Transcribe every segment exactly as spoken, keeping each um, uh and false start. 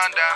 Kinda.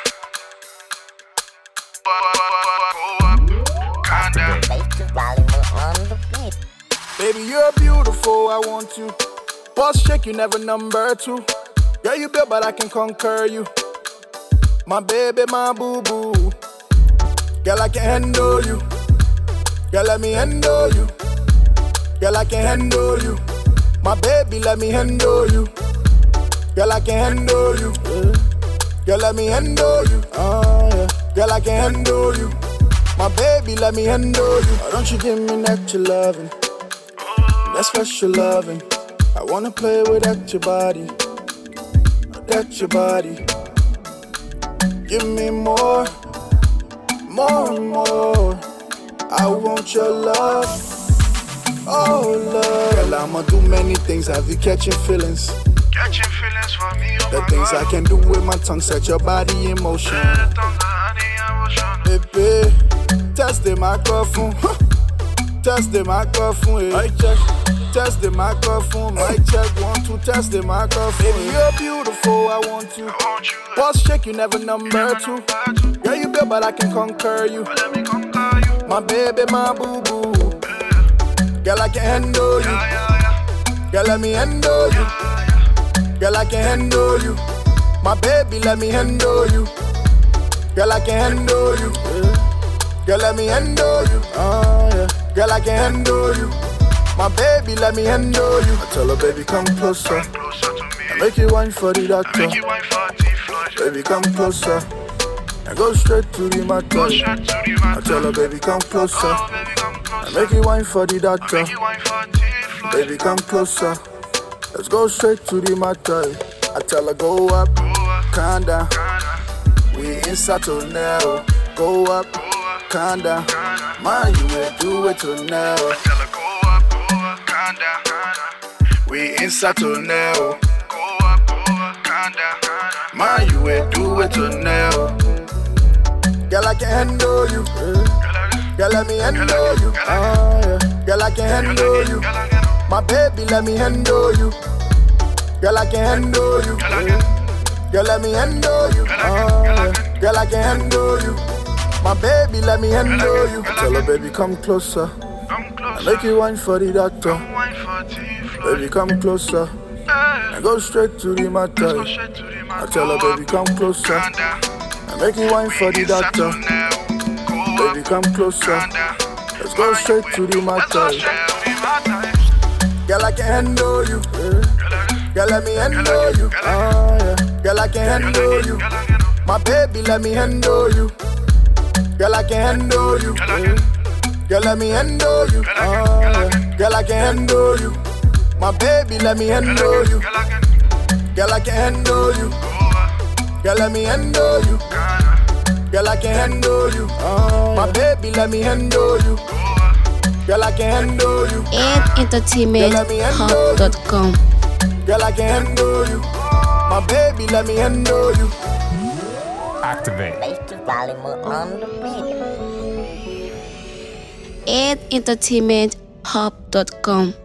Kinda. Baby, you're beautiful, I want you. Boss chick, you never number two. Girl, you built, but I can conquer you. My baby, my boo-boo. Girl, I can handle you. Girl, let me handle you. Girl, I can handle you. My baby, let me handle you. Girl, I can handle you. Girl, let me handle you. Oh, yeah. Girl, I can handle you. My baby, let me handle you. Why don't you give me that your loving? That special loving. I wanna play with that your body. That your body. Give me more, more and more. I want your love, oh love. Girl, I'ma do many things, have you catching feelings? Catching feelings for me, oh The my things God. I can do with my tongue, set your body in motion. Yeah, the tongue, the honey, emotion. Baby, test the microphone, huh. Test the microphone, yeah. Mic check. Test the microphone, mic check, one, two, test the microphone. Baby, you're beautiful, I want you. I want you. Boss chick, you never number two. Number two. Girl, you built, but I can conquer you. But let me conquer you. My baby, my boo-boo. Girl, I can handle you. Yeah, yeah, yeah. Girl, let me handle you. Yeah, yeah. Girl, I can handle you. My baby, let me handle you. Girl, I can handle you. Girl, let me handle you. Oh, yeah. Girl, I can handle you. My baby, let me handle you. I tell her, baby, come closer. Come closer to me. I make you wine for the doctor. Make you wine for T-Flush. Baby, come closer. And go straight to the Go matter. straight to the I matter. tell her, baby, come closer. Oh, baby, come I closer. make you wine for the doctor. Make you wine for T-Flush. Baby, come closer. Let's go straight to the matter. I tell her, go up, Go up, calm down. kinda. We inside to now. Go up, Go up, calm down. kinda. Man, you will do it to now. Tell her go up, go up, kinda, kinda. We inside to now. Go up, go up, kinda, kinda. Man, you will do it to now. Girl, I can handle you. Girl, let me handle you. Oh, yeah. Girl, I can handle you. My baby, let me handle you. Girl, I can handle you. Girl, let me handle you. Oh, yeah. Girl, I can handle you. My baby, let me handle you. I tell her, baby, come closer. Come I closer. make you wine for the doctor. Wine for T-Flush. Baby, come closer. Yeah. And go straight to the matter. Go straight to the I matter. tell her, baby, come closer. Kinda. I make you wine for the Inside doctor. to now. Go Baby, up, come closer. kinda. Let's go straight to the Let's go matter. straight to the matter. Girl, I can handle you. Girl, let me handle you. Oh, yeah. Girl, I can handle you. My baby, let me handle you. Girl, I can handle you. Girl, let me handle you. Oh, yeah. Girl, I can handle you. My baby, let me handle you. Girl, I can handle you. Girl, let me handle you. Girl, I can handle you. Oh, my baby, let me handle you. Girl, I can handle you. ed entertainment hub dot com. Girl, I can handle you. My baby, let me handle you. Activate. ed entertainment hub dot com.